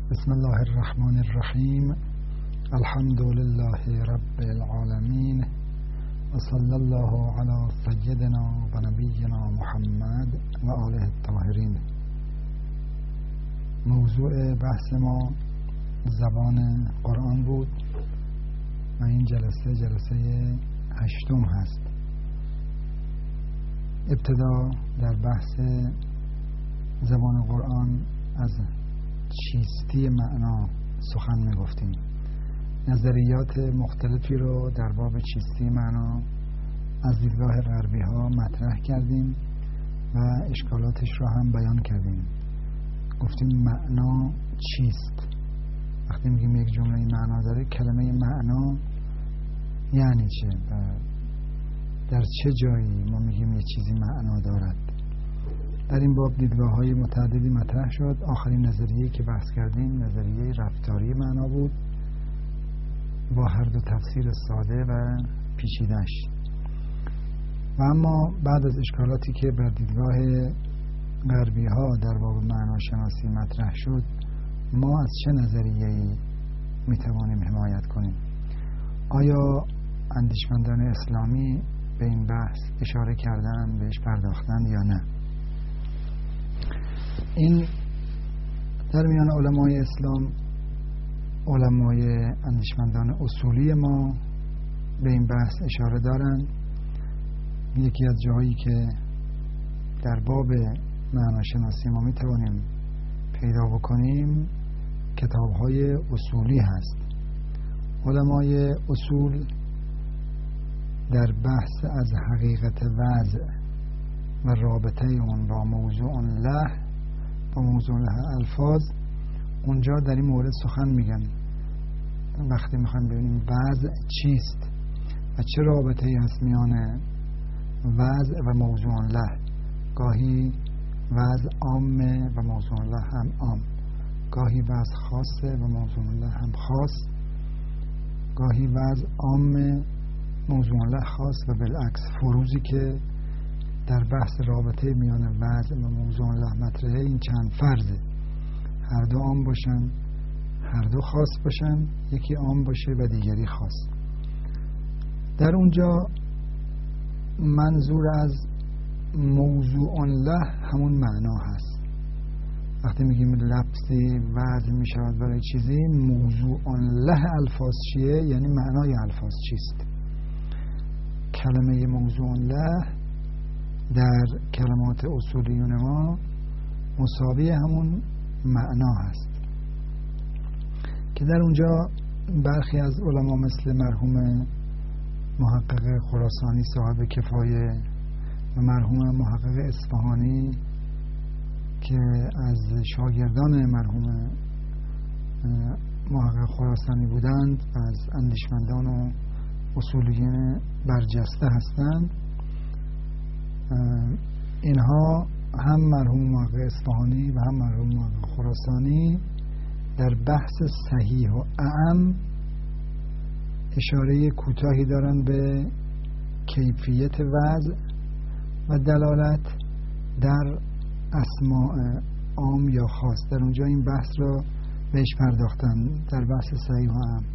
بسم الله الرحمن الرحیم. الحمد لله رب العالمین و صلی الله علی سیدنا و نبینا محمد و آله الطاهرین. موضوع بحث ما زبان قرآن بود و این جلسه 8 هست. ابتدا در بحث زبان قرآن از چیستی معنا سخن می گفتیم. نظریات مختلفی رو در باب چیستی معنا از دیدگاه غربی ها مطرح کردیم و اشکالاتش رو هم بیان کردیم. گفتیم معنا چیست. وقتی میگیم یک جمله معنا داره، کلمه معنا یعنی چه و در چه جایی ما میگیم یه چیزی معنا دارد. در این باب دیدگاه‌های متعددی مطرح شد. آخرین نظریه‌ای که بحث کردیم نظریه رفتاری معنا بود با هر دو تفسیر ساده و پیچیده‌اش. و اما بعد از اشکالاتی که بر دیدگاه غربی‌ها در باب معناشناسی مطرح شد، ما از چه نظریه‌ای می‌توانیم حمایت کنیم؟ آیا اندیشمندان اسلامی به این بحث اشاره کردن، بهش پرداختن یا نه؟ این در میان علمای اسلام، علمای اندیشمندان اصولی ما به این بحث اشاره دارند. یکی از جاهایی که در باب معناشناسی ما میتوانیم پیدا بکنیم کتاب‌های اصولی هست. علمای اصول در بحث از حقیقت وضع و رابطه اون با موضوع له و موضوع له الفاظ، اونجا در این مورد سخن میگن. وقتی میخوایم ببینیم وضع چیست و چه رابطه ای هست میان وضع و موضوع له، گاهی وضع عامه و موضوع له هم عام، گاهی وضع خاصه و موضوع له هم خاص، گاهی وضع عامه موضوع له خاص و بالعکس. فروزی که در بحث رابطه میان وضع و موضوع له مطرحه این چند فرضه: هر دو عام باشن، هر دو خاص باشن، یکی عام باشه و دیگری خاص. در اونجا منظور از موضوع له همون معنا هست. وقتی میگیم لفظی وضع میشود برای چیزی، موضوع له الفاظ چیه؟ یعنی معنای الفاظ چیست. کلمه موضوع له در کلمات اصولیون ما مساوی همون معنا هست که در اونجا برخی از علما مثل مرحوم محقق خراسانی صاحب کفایه و مرحوم محقق اصفهانی که از شاگردان مرحوم محقق خراسانی بودند، از اندیشمندان و اصولیین برجسته هستند، اینها هم مرحوم محقق اصفهانی و هم مرحوم محقق خراسانی در بحث صحیح و اعم اشاره کوتاهی دارند به کیفیت وضع و دلالت در اسماء عام یا خاص. در اونجا این بحث را بهش پرداختن در بحث صحیح و اعم.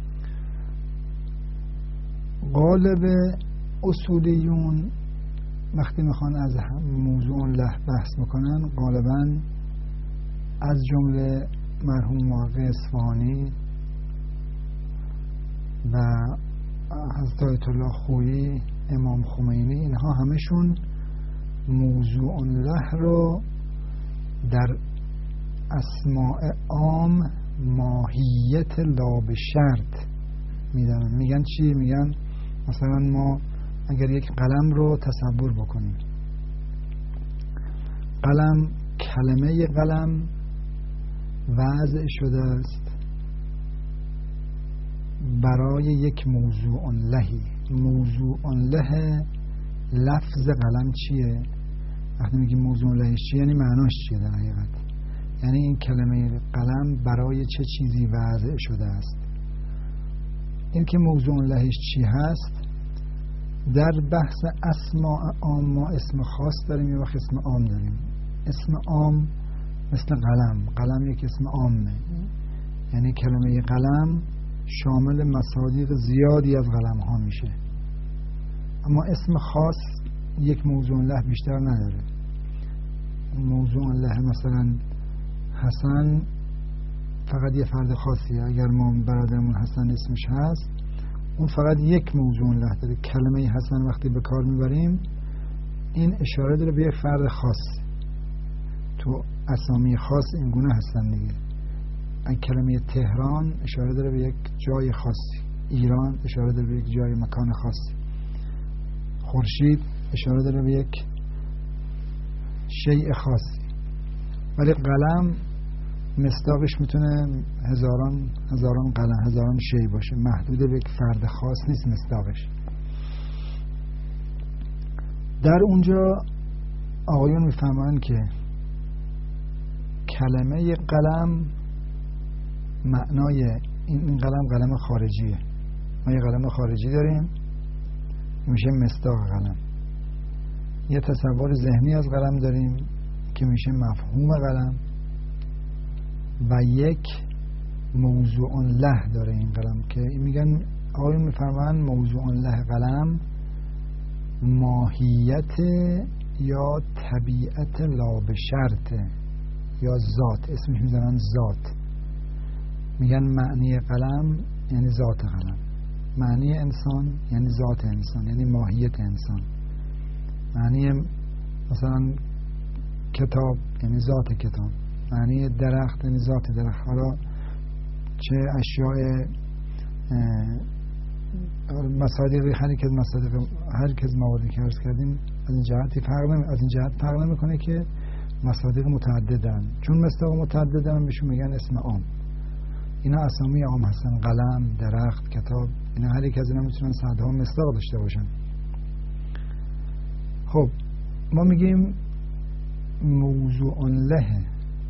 غالب اصولیون وقتی میخوان از موضوع له بحث بکنن، غالبا از جمله مرحوم محقق اصفهانی و حضرت آیت الله خویی، امام خمینی، اینها همشون موضوع له رو در اسماء عام ماهیت لا به شرط میدونن. میگن چی؟ میگن مثلا ما اگر یک قلم رو تصور بکنیم، قلم، کلمه قلم وضع شده است برای یک موضوع لهی. موضوع له لفظ قلم چیه؟ وقتی میگیم موضوع لهش چیه یعنی معناش چیه در حقیقت؟ یعنی این کلمه قلم برای چه چیزی وضع شده است. این که موضوع لهش چی هست، در بحث اسماء عام ما اسم خاص داریم، یه وقت اسم عام داریم. اسم عام مثل قلم یک اسم عامه، یعنی کلمه قلم شامل مصادیق زیادی از قلم ها میشه، اما اسم خاص یک موضوع له بیشتر نداره. موضوع له مثلا حسن فقط یه فرد خاصیه، اگر ما برادرمون حسن اسمش هست اون فقط یک موضوع له داره. کلمه حسن وقتی به کار میبریم این اشاره داره به یک فرد خاص. تو اسامی خاص این گونه هستن دیگه. کلمه تهران اشاره داره به یک جای خاصی، ایران اشاره داره به یک جای مکان خاصی، خورشید اشاره داره به یک شیء خاصی. ولی قلم مصداقش میتونه هزاران قلم، هزاران شیء باشه، محدود به یک فرد خاص نیست مصداقش. در اونجا آقایون میفهمن که کلمه قلم معنای این قلم خارجیه. ما یه قلم خارجی داریم میشه مصداق قلم. یه تصور ذهنی از قلم داریم که میشه مفهوم قلم، و یک موضوع له داره این قلم که میگن آقایون میفرمان موضوع له قلم ماهیت یا طبیعت لا به شرط یا ذات، اسمش میزنن ذات. میگن معنی قلم یعنی ذات قلم، معنی انسان یعنی ذات انسان، یعنی ماهیت انسان. معنی مثلا کتاب یعنی ذات کتاب، معنی درخت یعنی ذات درخت. حالا چه اشیاء مصادیقی هر کس موادی که عرض کردیم از این جهت فرق نمیکنه که مصادیق متعددن، چون مصداق متعددن بهشون میگن اسم عام. اینا اسامی عام هستن، قلم، درخت، کتاب، اینا هر یک از اینا میتونن صدها مصداق داشته باشن. خب ما میگیم موضوع له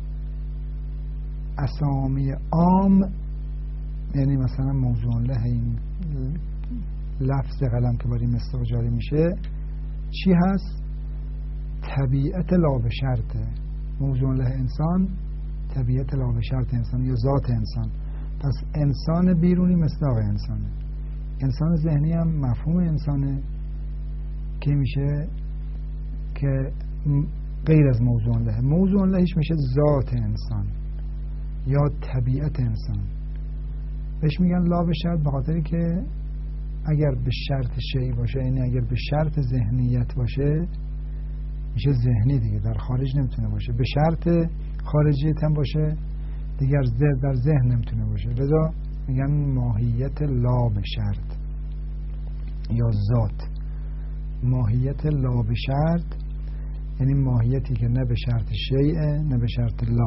اسامی عام، یعنی مثلا موضوع له این لفظ قلم که برای مصداق جاری میشه چی هست؟ طبیعت لا به شرطه. موضوع له انسان، طبیعت لا به شرط انسان یا ذات انسان. پس انسان بیرونی مصداق انسانه، انسان ذهنی هم مفهوم انسانه که میشه که غیر از موضوع له. موضوع لهش میشه ذات انسان یا طبیعت انسان. بهش میگن لا به شرط به خاطری که اگر به شرط شیء باشه، یعنی اگر به شرط ذهنیت باشه میشه ذهنی دیگه، در خارج نمیتونه باشه. به شرط خارجیت هم باشه دیگر در ذهن نمیتونه باشه. لذا میگن ماهیت لا به شرط یا ذات. ماهیت لا به شرط یعنی ماهیتی که نه به شرط شیء نه به شرط لا.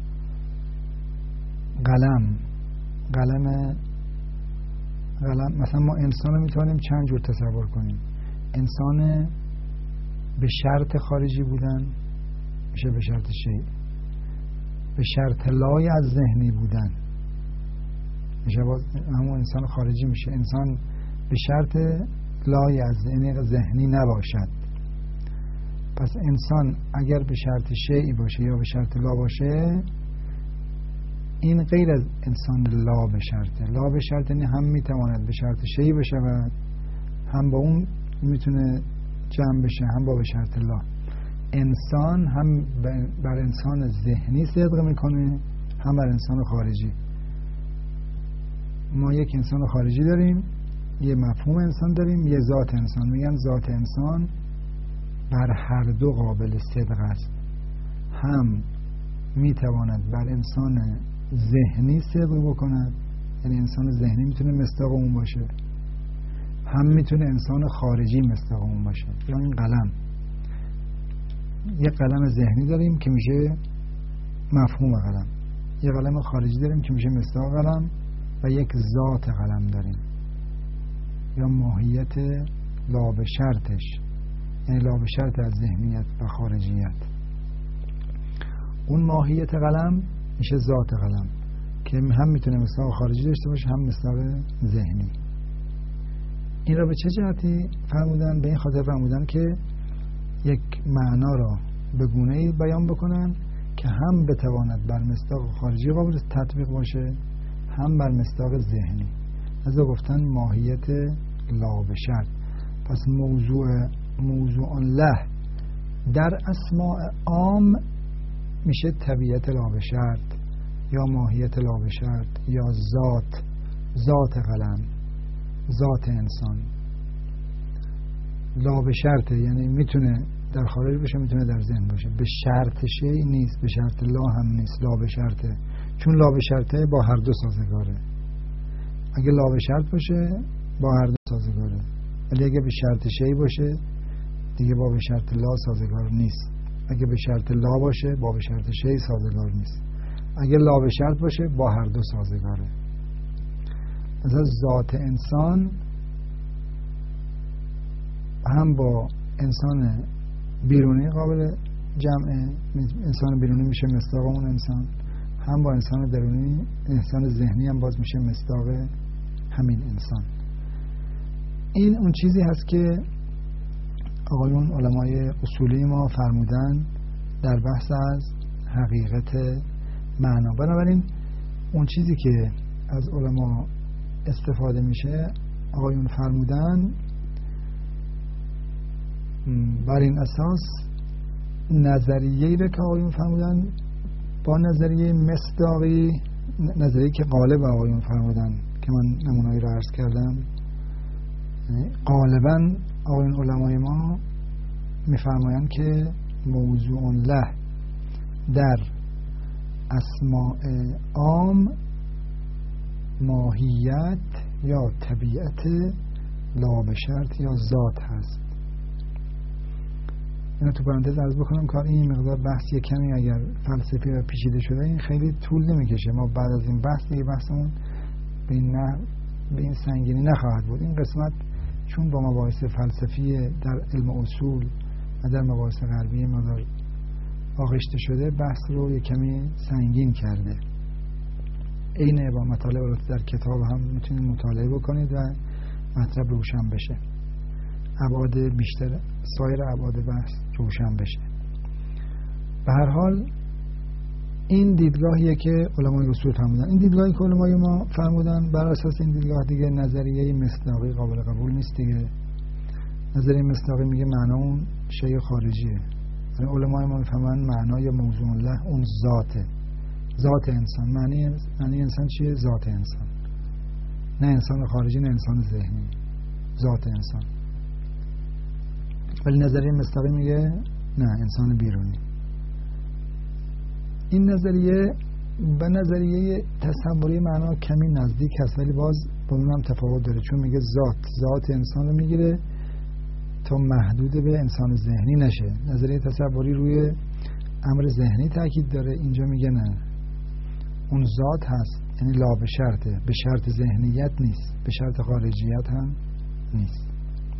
قلم مثلا ما انسان رو میتونیم چند جور تصور کنیم. انسان به شرط خارجی بودن میشه به شرط شیء، به شرط لای از ذهنی بودن میشه همون انسان خارجی میشه. انسان به شرط لای از ذهنی نباشد. پس انسان اگر به شرط شیء باشه یا به شرط لا باشه این غیر از انسان لا به شرطه. لا به شرط یعنی هم میتواند به شرط شیء بشه و هم با اون میتونه جمع بشه، هم با به شرط لا. انسان هم بر انسان ذهنی صدق میکنه هم بر انسان خارجی. ما یک انسان خارجی داریم، یه مفهوم انسان داریم، یه ذات انسان. میگن ذات انسان بر هر دو قابل صدق است. هم میتواند بر انسان ذهنی صدق بکند، یعنی انسان ذهنی میتونه مصداق اون باشه، هم میتونه انسان خارجی مصداق اون باشه. یا این قلم، یک قلم ذهنی داریم که میشه مفهوم قلم، یک قلم خارجی داریم که میشه مصداق قلم، و یک ذات قلم داریم یا ماهیت لا به شرطش، یعنی لا به شرط از ذهنیت و خارجیت. اون ماهیت قلم میشه ذات قلم که هم میتونه مصداق خارجی داشته باشه هم مصداق ذهنی. این را به چه جهتی فرمودن؟ به این خاطر فرمودن که یک معنا را به گونه‌ای بیان بکنن که هم بتواند بر مصداق خارجی قابل تطبیق باشه، هم بر مصداق ذهنی. از گفتن ماهیت لا به شرط. پس موضوع له در اسماء عام میشه طبیعت لا به شرط یا ماهیت لا به شرط یا ذات قلم، ذات انسان. لا به شرطه، یعنی میتونه در خارج باشه، میتونه در ذهن باشه. به شرط شی نیست، به شرط لا هم نیست، لا به شرطه. چون لا به شرطه با هر دو سازگاره. اگه لا به شرط باشه با هر دو سازگاره، ولی اگه به شرط شی باشه دیگه با به شرط لا سازگار نیست. اگه به شرط لا باشه با به شرط شی سازگار نیست. اگه لا به شرط باشه با هر دو سازگاره. مثلا ذات انسان هم با انسان بیرونی قابل جمعه، انسان بیرونی میشه مصداق اون انسان، هم با انسان درونی، انسان ذهنی هم باز میشه مصداق همین انسان. این اون چیزی هست که آقایون علمای اصولی ما فرمودن در بحث از حقیقت معنا. بنابراین اون چیزی که از علما استفاده میشه آقایون فرمودن بر این اساس نظریه‌ای رو که آقایون فرمودن با نظریه مصداقی، نظریه‌ای که غالب آقایون فرمودن که من نمونه‌ای رو عرض کردم، غالباً آقایون علمای ما میفرمایند که موضوع له در اسماء عام ماهیت یا طبیعت لا به شرط یا ذات هست. اینو تو پرانتز عرض بکنم کار این مقدار بحث یک کمی اگر فلسفی و پیچیده شده این خیلی طول نمیکشه. ما بعد از این بحث دیگه بحثمون به این سنگینی نخواهد بود. این قسمت چون با مباحث فلسفی در علم اصول و در مباحث غربی مقدار آغشته شده، بحث رو یک کمی سنگین کرده. اینه با مطالب در کتاب هم میتونید مطالعه بکنید و مطلب روشن بشه، ابعاد بیشتر سایر ابعاد بحث روشن بشه. به هر حال این دیدگاهیه که علمای اصول فرمودن. این دیدگاهی که علمای ما فرمودن بر اساس این دیدگاه دیگه نظریه مصداقی قابل قبول نیست دیگه. نظریه مصداقی میگه معنا اون شیء خارجیه. یعنی علمای ما میفهمن معنای موضوع له اون ذاته، ذات انسان. معنی انسان چیه؟ ذات انسان، نه انسان خارجی نه انسان ذهنی، ذات انسان. ولی نظریه مصداقی میگه نه، انسان بیرونی. این نظریه به نظریه تصوری معنا کمی نزدیک هست ولی باز با اونم تفاوت داره، چون میگه ذات انسان رو میگیره تا محدود به انسان ذهنی نشه. نظریه تصوری روی امر ذهنی تاکید داره، اینجا میگه نه، اون ذات هست، یعنی لا به شرطه، به شرط ذهنیت نیست، به شرط خارجیت هم نیست.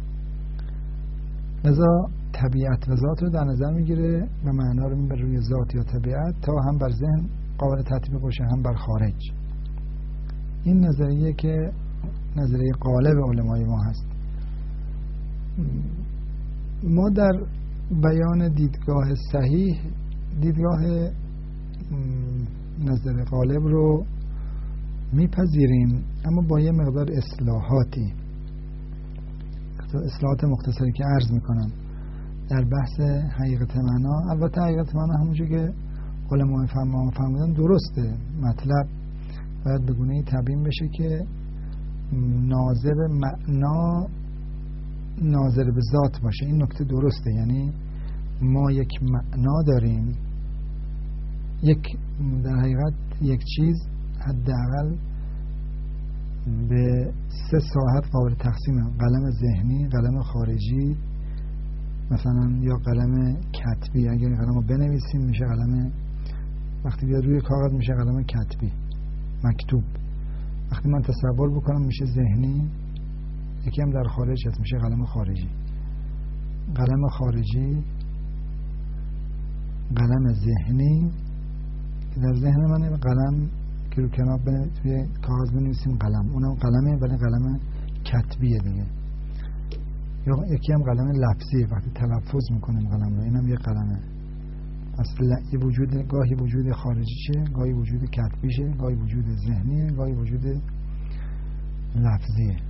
لذا طبیعت و ذات رو در نظر میگیره و معنا رو میبره روی ذات یا طبیعت تا هم بر ذهن قابل تطبیق باشه هم بر خارج. این نظریه که نظریه غالب علمای ما هست. ما در بیان دیدگاه صحیح دیدگاه نظر غالب رو میپذیریم، اما با یه مقدار اصلاحاتی، اصلاحات مختصری که عرض میکنم در بحث حقیقت معنا. البته حقیقت معنا همونجور که علماء فرمودن درسته، مطلب باید به گونه‌ای تبیین بشه که ناظر معنا ناظر به ذات باشه. این نکته درسته، یعنی ما یک معنا داریم، در حقیقت یک چیز حداقل به 3 ساحت قابل تقسیمه: قلم ذهنی، قلم خارجی مثلا، یا قلم کتبی. اگر این قلم رو بنویسیم میشه قلم، وقتی بیاد روی کاغذ میشه قلم کتبی، مکتوب. وقتی من تصور بکنم میشه ذهنی. یکی هم در خارج هست میشه قلم خارجی. قلم خارجی، قلم ذهنی که در ذهن من، قلم که رو کنار توی کاغذ بنویسیم قلم، اونم قلمه ولی قلم کتبیه دیگه. یا یکی هم قلم لفظی، وقتی تلفظ میکنیم قلم رو، اینم یه قلمه. اصلا یه وجود، گاهی وجود خارجیشه، گاهی وجود کتبیشه، گاهی وجود ذهنیه، گاهی وجود لفظیه.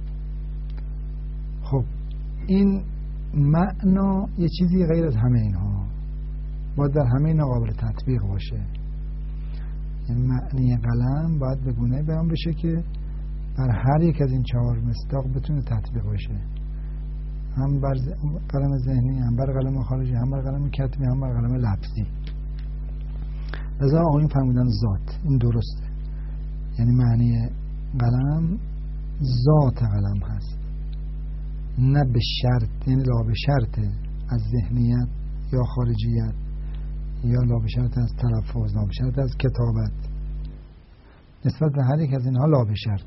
خب این معنا یه چیزی غیر از همه اینها، باید در همه اینا قابل تطبیق باشه. یعنی معنی قلم باید به گونه بیان بشه که بر هر یک از این 4 مصداق بتونه تطبیق بشه، هم بر قلم ذهنی، هم بر قلم خارجی، هم بر قلم کتبی، هم بر قلم لفظی. لذا آقایون فرمودن ذات، این درسته. یعنی معنی قلم ذات قلم هست، نه به شرط، یعنی لا به شرط از ذهنیت یا خارجیت، یا لا به شرط از تلفظ، لا به شرط از کتابت. نسبت به هر یک از اینها لا به شرط.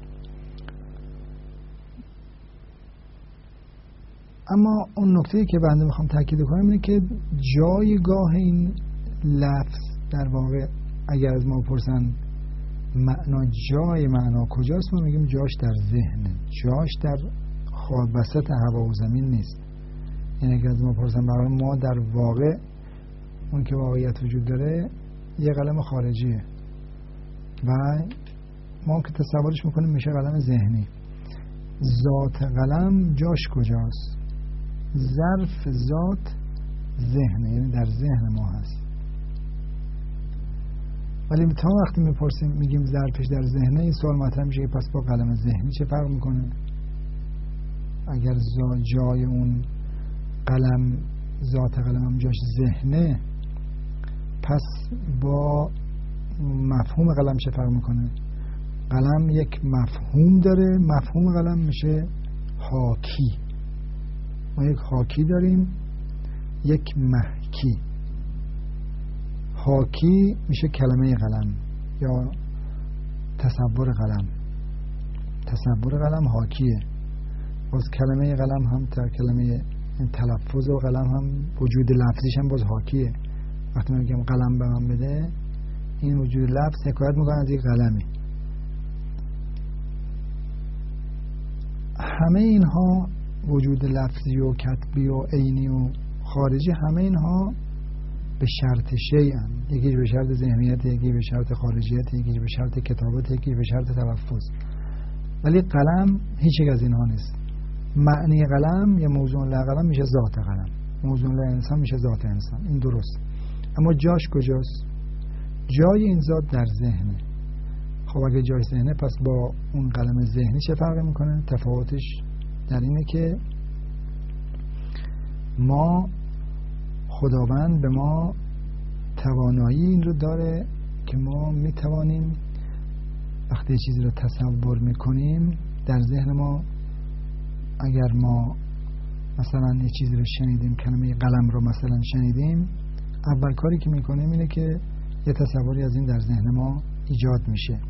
اما اون نکته‌ای که بنده میخوام تاکید کنم اینه که جایگاه این لفظ در واقع، اگر از ما پرسن معنا، جای معنا کجاست، ما میگیم جاش در ذهنه، جاش در وسط هوا و زمین نیست. یعنی اگر از ما پرسن برای ما در واقع اون که واقعیت وجود داره یه قلم خارجیه و ما که تصورش میکنیم میشه قلم ذهنی. ذات قلم جاش کجاست؟ ظرف ذات ذهنه، یعنی در ذهن ما هست. ولی تا وقتی میپرسیم میگیم ظرفش در ذهنه، این سوال مطرح میشه که پس با قلم ذهنی چه فرق میکنه؟ اگر جای اون قلم، ذات قلم هم جاش ذهنه، پس با مفهوم قلم چه فرق میکنه؟ قلم یک مفهوم داره، مفهوم قلم میشه حاکی. ما یک حاکی داریم، یک محکی. حاکی میشه کلمه قلم یا تصور قلم. تصور قلم حاکیه. باز کلمه قلم هم تا کلمه تلفظ و قلم هم وجود لفظیش هم باز حاکیه. وقتی من میگم قلم به من بده، این وجود لفظ حکایت میکنه از یک قلمی. همه اینها وجود لفظی و کتبی و عینی و خارجی، همه اینها به شرط شیئن. یکی به شرط ذهنیت، یکی به شرط خارجیت، یکی به شرط کتابت، یکی به شرط تلفظ. ولی قلم هیچ یک از اینها نیست. معنی قلم یا موضوع لقلم میشه ذات قلم، موضوع انسان میشه ذات انسان. این درست. اما جاش کجاست؟ جای این ذات در ذهنه. خب اگه جای ذهنه، پس با اون قلم ذهنی چه فرقی میکنه؟ تفاوتش در اینه که ما، خداوند به ما توانایی این رو داره که ما میتوانیم وقتی چیزی رو تصور میکنیم در ذهن ما، اگر ما مثلا یه چیزی رو شنیدیم، کلمه قلم رو مثلا شنیدیم، اول کاری که میکنیم اینه که یه تصوری از این در ذهن ما ایجاد میشه.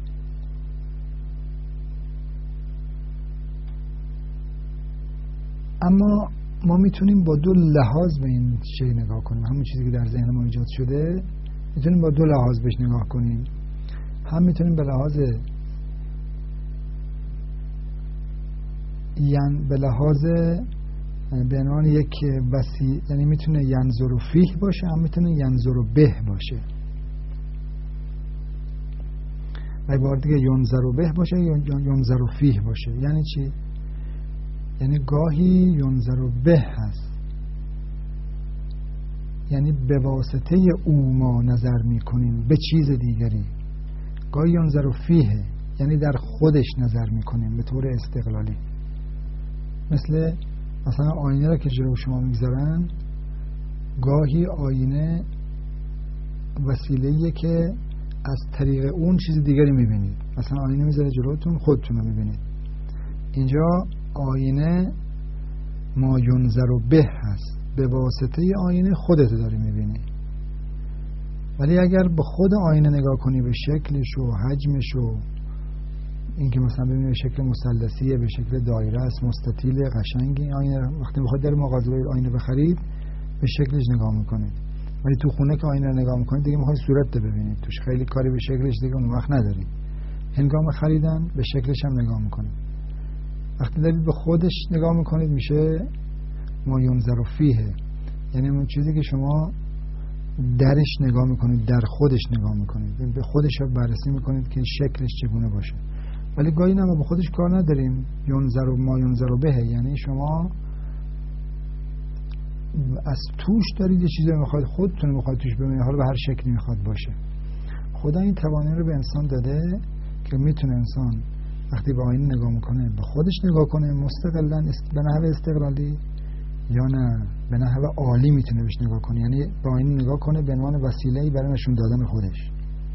اما ما میتونیم با دو لحاظ به این شی نگاه کنیم. همون چیزی که در ذهن ما ایجاد شده میتونیم با دو لحاظ بهش نگاه کنیم. هم میتونیم به لحاظ به عنوان یک وسیله، یعنی میتونه ینظر فیه باشه، هم میتونه ینظر به باشه. و بار دیگه ینظر به باشه یا ینظر فیه باشه. یعنی چی؟ یعنی گاهی ینظر به هست، یعنی به واسطه او ما نظر میکنیم به چیز دیگری. گاهی ینظر فیه، یعنی در خودش نظر میکنیم به طور استقلالی. مثلا آینه را که جلو شما میگذارن، گاهی آینه وسیله‌ایه که از طریق اون چیز دیگری میبینید. مثلا آینه میذاره جلوتون، خودتون رو میبینید. اینجا آینه ما ینظر به هست، به واسطه آینه خودت داری میبینی. ولی اگر به خود آینه نگاه کنی، به شکلش و حجمش و اینکه مثلا ببینید به شکل مثلثیه، به شکل دایره است، مستطیل، قشنگی، آینه وقتی بخواید در مغازه آینه بخرید به شکلش نگاه میکنید. ولی تو خونه که آینه رو نگاه میکنید دیگه میخواید صورت رو ببینید، توش خیلی کاری به شکلش دیگه اون وقت ندارید. هنگام خریدن به شکلش هم نگاه میکنید. وقتی دارید به خودش نگاه میکنید میشه ما ینظر فیه، یعنی اون چیزی که شما درش نگاه میکنید، در خودش نگاه میکنید، به خودش بررسی میکنید که شکلش چگونه باشه. ولی گاهی نه ما به خودش کار نداریم، ینظر ما ینظر به، یعنی شما از توش دارید یه چیزی میخواید، خودتون میخواید توش ببینید، حالا به هر شکلی میخواد باشه. خدا این توانایی رو به انسان داده که میتونه انسان وقتی به آینه نگاه میکنه به خودش نگاه کنه مستقلاً به نحو استقلالی، یا نه به نحو عالی میتونه بهش نگاه کنه، یعنی به آینه نگاه کنه به عنوان وسیله‌ای برای نشون دادن خودش.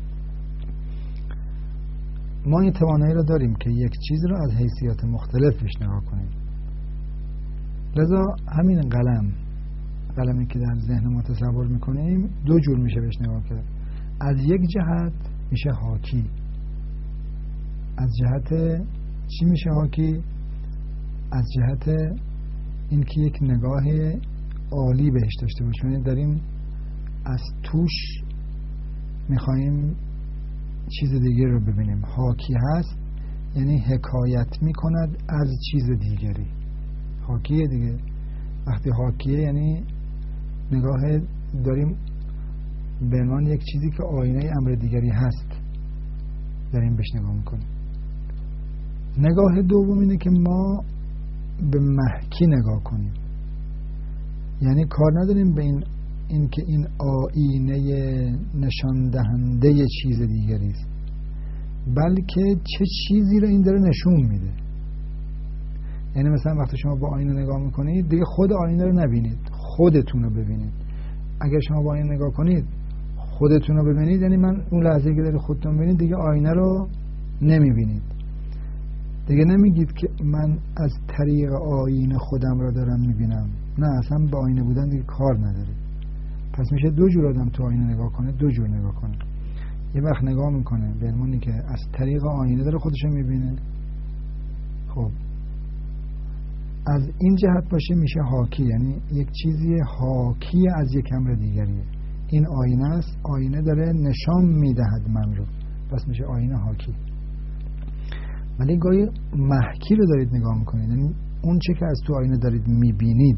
ما این توانایی رو داریم که یک چیز رو از حیثیات مختلف بهش نگاه کنیم. لذا همین قلمی که در ذهن ما تصور میکنیم دو جور میشه بهش نگاه کرد. از یک جهت میشه حاکی. از جهت چی میشه حاکی؟ از جهت اینکه یک نگاه عالی بهش داشته باشیم، یعنی داریم از توش میخواییم چیز دیگه رو ببینیم. حاکی هست یعنی حکایت میکند از چیز دیگری. حاکیه دیگه. وقتی حاکیه یعنی نگاه داریم به عنوان یک چیزی که آینه امر دیگری هست داریم بهش نگاه میکنیم. نگاه دوم اینه که ما به محکی نگاه کنیم، یعنی کار نداریم به این که این آینه نشان دهنده چیز دیگری است، بلکه چه چیزی رو این داره نشون میده. یعنی مثلا وقتی شما با آینه نگاه میکنید دیگه خود آینه رو نبینید، خودتون رو ببینید. اگر شما با آینه نگاه کنید خودتون رو ببینید، یعنی من اون لحظه که داری خودتون ببینید دیگه آینه رو نمیبینید، دیگه نمیگید که من از طریق آینه خودم رو دارم میبینم. نه، اصلا با آینه بودن دیگه کار نداره. پس میشه دو جور آدم تو آینه نگاه کنه، دو جور نگاه کنه. یه وقت نگاه میکنه به علمونی که از طریق آینه داره خودشو میبینه، خب از این جهت باشه میشه حاکی، یعنی یک چیزی حاکی از یک امر دیگریه. این آینه است، آینه داره نشان میدهد من رو، پس میشه آینه حاکی. ولی گاهی محکی رو دارید نگاه میکنید، یعنی اون چه که از تو آینه دارید میبینید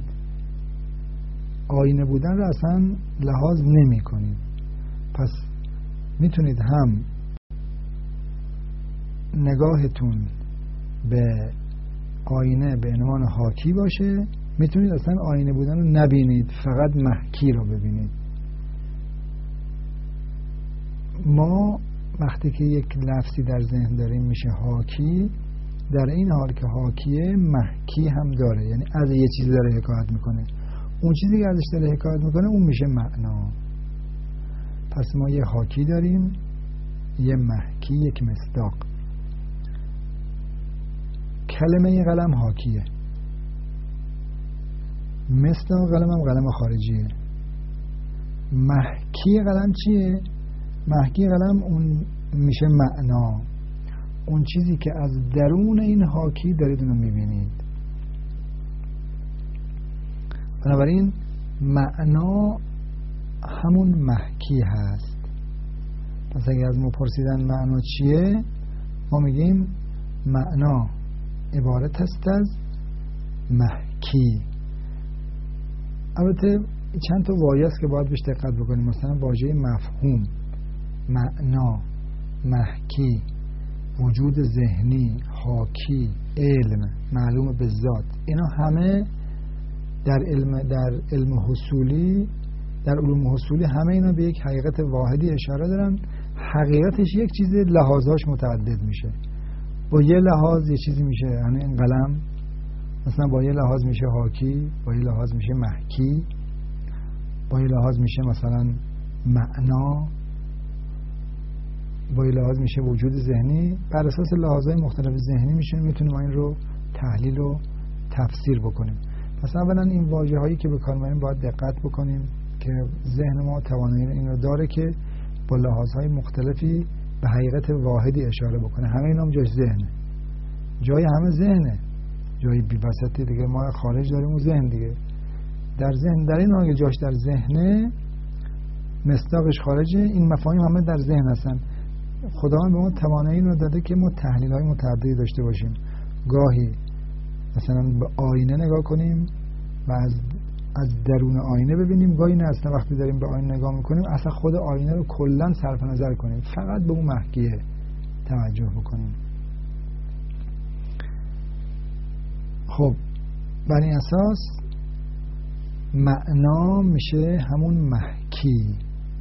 آینه بودن رو اصلا لحاظ نمی کنید. پس میتونید هم نگاهتون به آینه به عنوان حاکی باشه، میتونید اصلا آینه بودن رو نبینید، فقط محکی رو ببینید. ما وقتی که یک لفظی در ذهن داریم میشه حاکی، در این حال که حاکیه محکی هم داره، یعنی از یه چیزی داره حکایت میکنه، اون چیزی که ازش داره حکایت میکنه اون میشه معنا. پس ما یه حاکی داریم، یه محکی، یک مصداق. کلمه قلم حاکیه، مصداق قلم هم قلم خارجیه. محکی قلم چیه؟ محکی قلم اون میشه معنا، اون چیزی که از درون این حاکی دارید اونو میبینید. بنابراین معنا همون محکی هست. پس اگه از ما پرسیدن معنا چیه، ما میگیم معنا عبارت است از محکی. البته چند تا واژه است که باید بهش دقت بکنیم، مثلا واژه مفهوم، معنا، محکی، وجود ذهنی، حاکی، علم، معلوم به ذات، اینا همه در علم حصولی، در علوم حصولی همه اینا به یک حقیقت واحدی اشاره دارن. حقیقتش یک چیز، لحاظاش متعدد میشه. با یه لحاظ یه چیزی میشه، یعنی این قلم مثلا با یه لحاظ میشه حاکی، با یه لحاظ میشه محکی، با یه لحاظ میشه مثلا معنا، با یه لحاظ میشه وجود ذهنی. بر اساس لحاظهای مختلف ذهنی میتونیم این رو تحلیل و تفسیر بکنیم. پس اولا این واژه هایی که به کار میبریم باید دقت بکنیم که ذهن ما توانایی این رو داره که با لحاظهای مختلفی به حقیقت واحدی اشاره بکنه. همه اینا هم جای ذهنه، جای همه ذهنه، جای بی وسطی دیگه ما خارج داریم و ذهن دیگه. در ذهن، در این حال که جاش در ذهنه، مصداقش خارجه، این مفاهیم همه در ذهن هستن. خداوند به ما توانایی رو داده که ما تحلیل‌های متعددی داشته باشیم. گاهی مثلا به آینه نگاه کنیم و از از درون آینه ببینیم، گاهی نه اصلا وقتی داریم به آینه نگاه میکنیم اصلا خود آینه رو کلا صرف نظر کنیم، فقط به اون محکیه توجه بکنیم. خب بر این اساس معنا میشه همون محکی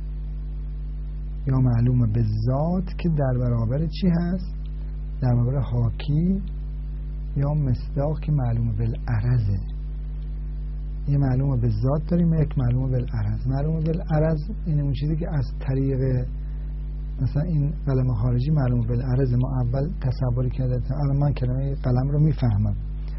یا معلوم به ذات که در برابر چی هست؟ در برابر حاکی یا مصداق که معلوم بالعرضه. یه معلوم به ذات داریم، یک معلوم بالعرض. معلوم بالعرض این اون چیزی که از طریق مثلا این قلم خارجی معلوم بالعرض ما اول تصوری کرده. الان من کلمه قلم رو میفهمم،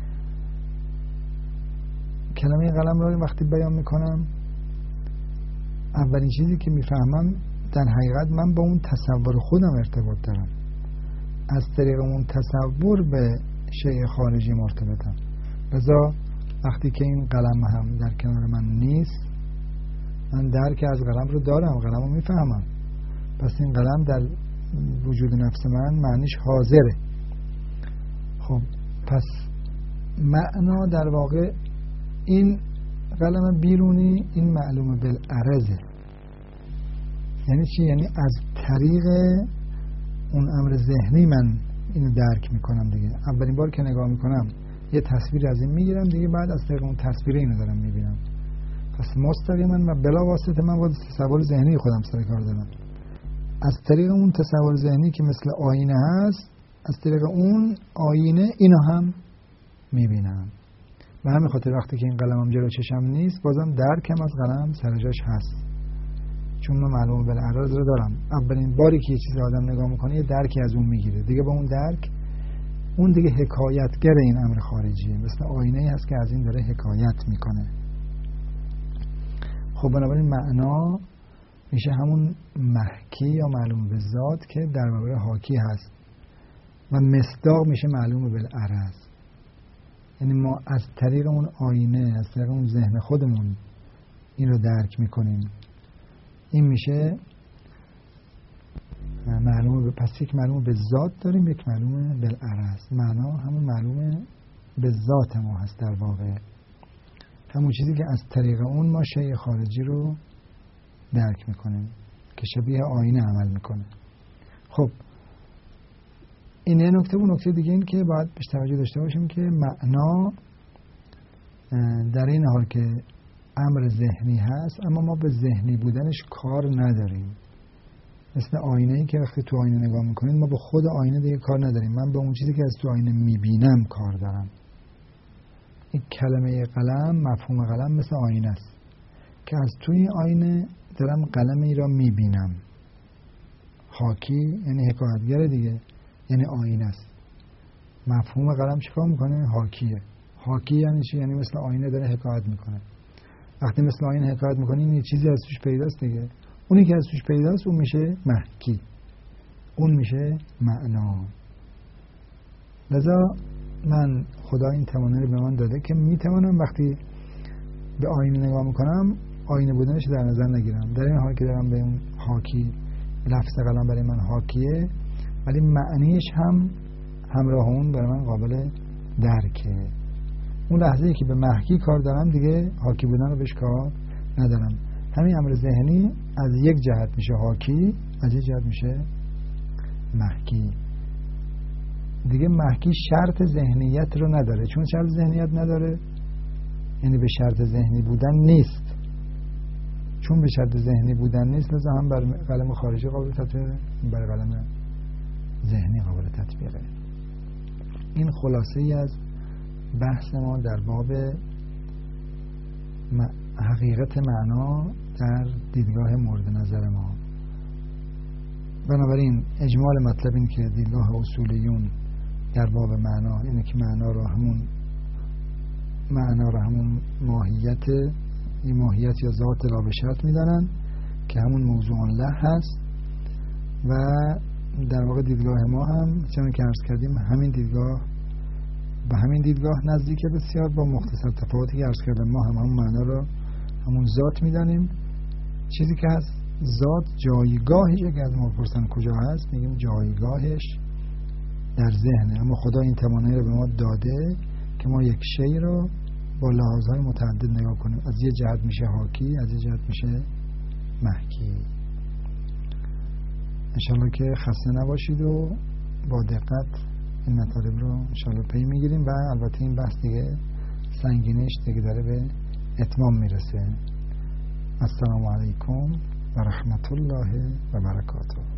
کلمه قلم رو وقتی بیان میکنم اولین چیزی که میفهمم در حقیقت من با اون تصور خودم ارتباط دارم، از طریق اون تصور به شیء خارجی مرتبطم. لذا وقتی که این قلم هم در کنار من نیست من درک از قلم رو دارم، قلم رو میفهمم، پس این قلم در وجود نفس من معنیش حاضره. خب پس معنا در واقع این قلم بیرونی این معلومه بالعرضه. یعنی چی؟ یعنی از طریق اون امر ذهنی من اینو درک میکنم دیگه. اولین بار که نگاه میکنم یه تصویر از این میگیرم دیگه، بعد از طریق اون تصویر اینو دارم میبینم. پس مستقیما و بلا واسطه من با تصور ذهنی خودم سر کار دارم. از طریق اون تصور ذهنی که مثل آینه هست، از طریق اون آینه اینو هم میبینم. به همین خاطر وقتی که این قلمم جلو چشم نیست بازم درکم از قلم سر جاش هست، چون من معلومه بالعرض رو دارم. اولین باری که یه چیز آدم نگاه میکنه یه درکی از اون میگیره دیگه، با اون درک اون دیگه حکایتگر این امر خارجیه، مثل آینه هست که از این داره حکایت میکنه. خب بنابراین معنا میشه همون محکی یا معلوم به ذات که در برابر حاکی هست و مصداق میشه معلوم بالعرض. یعنی ما از طریق اون آینه، از طریق اون ذهن خودمون این رو درک میکنیم. این میشه معلوم. پس یک معلوم به ذات داریم، یک معلوم بالعرض. معنا همون معلوم به ذات ما هست، در واقع همون چیزی که از طریق اون ما شیء خارجی رو درک میکنیم که شبیه آینه عمل میکنه. خب این یه نکته. اون نکته دیگه این که باید بهش توجه داشته باشیم که معنا در این حال که امر ذهنی هست اما ما به ذهنی بودنش کار نداریم. مثل آینه‌ای که وقتی تو آینه نگاه میکنید ما به خود آینه دیگه کار نداریم، من به اون چیزی که از تو آینه میبینم کار دارم. این کلمه قلم، مفهوم قلم مثل آینه است که از توی آینه دارم قلمی را میبینم. حاکی یعنی حکایتگر دیگه، یعنی آینه است. مفهوم قلم چیکار میکنه؟ حاکیه. حاکی یعنی چی؟ یعنی مثل آینه داره حکایت میکنه. وقتی مثل آینه حکایت میکنه این چیزی از توش پیداست دیگه. اونی که از توش پیداست اون میشه محکی، اون میشه معنا. لذا من خدا این توانایی رو به من داده که میتوانم وقتی به آینه نگاه میکنم آینه بودنش در نظر نگیرم، در این حال که دارم به اون حاکی، لفظ قلم برای من حاکیه ولی معنیش هم همراه اون برای من قابل درکه. اون لحظه‌ای که به محکی کار دارم دیگه حاکی بودن رو بهش کار ندارم. همین امر ذهنی از یک جهت میشه حاکی، از یک جهت میشه محکی. دیگه محکی شرط ذهنیت رو نداره. چون شرط ذهنیت نداره یعنی به شرط ذهنی بودن نیست. چون به شرط ذهنی بودن نیست لذا هم بر قلم خارجی قابل تطبیقه، بر قلم ذهنی قابل تطبیقه. این خلاصه ای از بحث ما در باب حقیقت معنا در دیدگاه مورد نظر ما. بنابراین اجمال مطلب این که دیدگاه اصولیون در باب معنا اینه که معنا را همون ماهیت یا ذات لا به شرط میدانن که همون موضوع له هست و در واقع دیدگاه ما هم چون که عرض کردیم به همین دیدگاه نزدیکه، بسیار با مختصر تفاوتی که عرض کردم. ما هم معنا را همون ذات میدانیم. چیزی که هست ذات جایگاهش اگه از ما پرسن کجا هست میگیم جایگاهش در ذهنه، اما خدا این توانایی رو به ما داده که ما یک شی رو با لحاظهای متعدد نگاه کنیم. از یه جهت میشه حاکی، از یه جهت میشه محکی. انشالله که خسته نباشید و با دقت این مطالب رو انشالله پی میگیریم و البته این بحث دیگه سنگینش دیگه داره به اتمام میرسه. السلام علیکم و رحمت الله و برکاته.